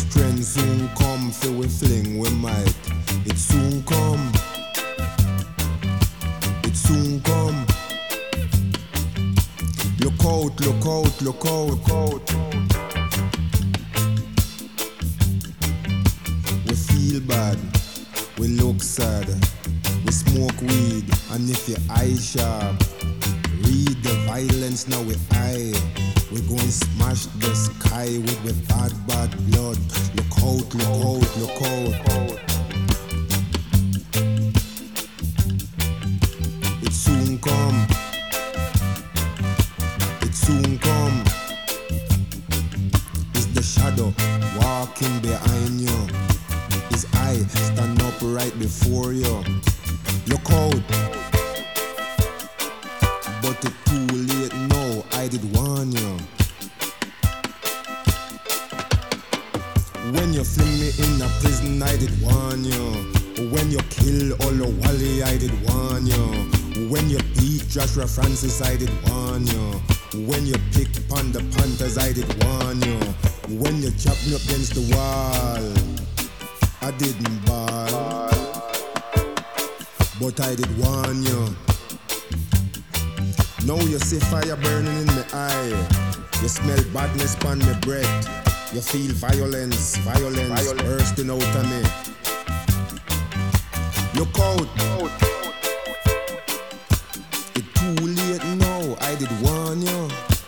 Strength soon come, fi we fling we might. It soon come. It soon come. Look out, look out, look out, look out. We feel bad, we look sad, we smoke weed, and if your eye sharp, read the violence now we eye. We go and smash the sky with bad, bad blood. Look out, look out, look out. It soon come. It soon come. It's the shadow walking behind you. His eye stand up right before you. Look out. But it's too late now, I did warn you. When you fling me in a prison, I did warn you. When you kill Olawale, I did warn you. When you beat Joshua Francis, I did warn you. When you pick on the Panthers, I did warn you. When you chop me up against the wall, I didn't ball, but I did warn you. Now you see fire burning in my eye. You smell badness upon my breath. You feel violence, violence bursting out of me. Look out. It's too late now, I did warn you.